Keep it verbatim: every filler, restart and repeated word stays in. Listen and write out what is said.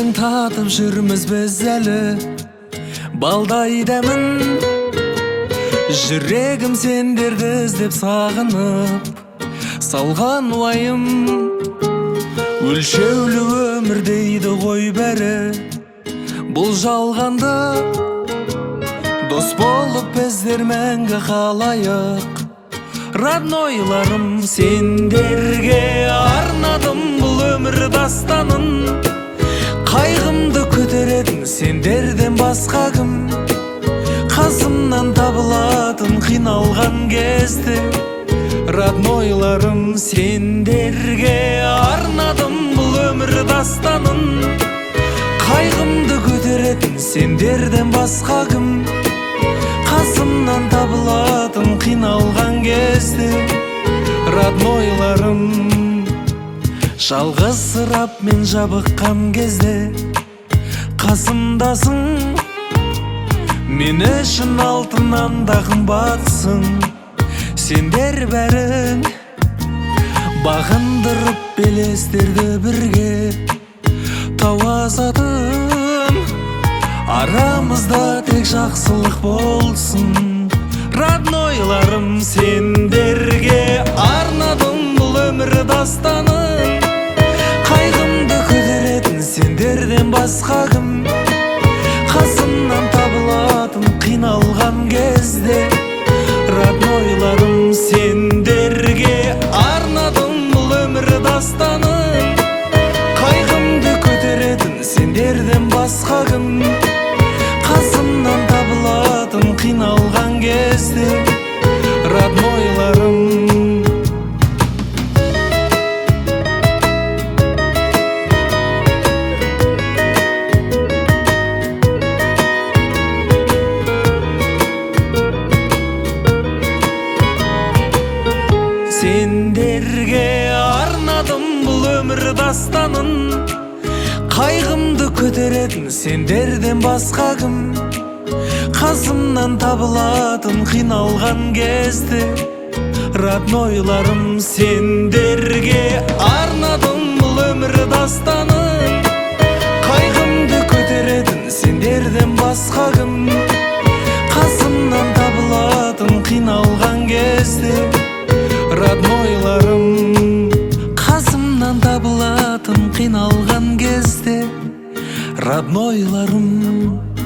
Сендердің татып жүрміз біз әлі балдай дәмін. Жүрегім сендерді іздеп сағынып салған уайым. Өлшеулі өмір дейді ғой бәрі, бұл жалғанды. Дос болып біздер мәңгі қалайық. Роднойларым, сендерге арнадым бұл өмір дастанын. Қайғымды көтеретін сендерден басқа кім? Қасымнан табылатын қиналған кезде. Роднойларым, сендерге арнадым бұл өмір дастанын. Қайғымды көтеретін сендерден басқа кім? Қасымнан табылатын қиналған кезде. Роднойларым, жалғызсырап мен жабыққан кезде қасымдасың. Мен үшін алтыннан да қымбатсың. Сендер бәрің бағындырып белестерді бірге тауасатын. Арамызда тек жақсылық болсын. Роднойларым, сендерге арнадым бұл өмір дастанын. Қайғымды көтеретін сендерден басқа кім? Қасымнан табылатын қиналған кезде. Роднойларым, сендерге арнадым бұл өмір дастанын. Қайғымды көтеретін сендерден басқа кім? Қасымнан табылатын қиналған кезде. Роднойларым, сендерге арнадым бұл өмір дастанын. Қайғымды көтеретін сендерден басқа кім? Қасымнан табылатын қиналған кезде. Роднойларым, сендерге арнадым бұл өмір дастанын. Қайғымды көтеретін сендерден басқа кім? Қасымнан табылатын қиналған кезде. Роднойларым, қасымнан табылатын қиналған кезде. Роднойларым.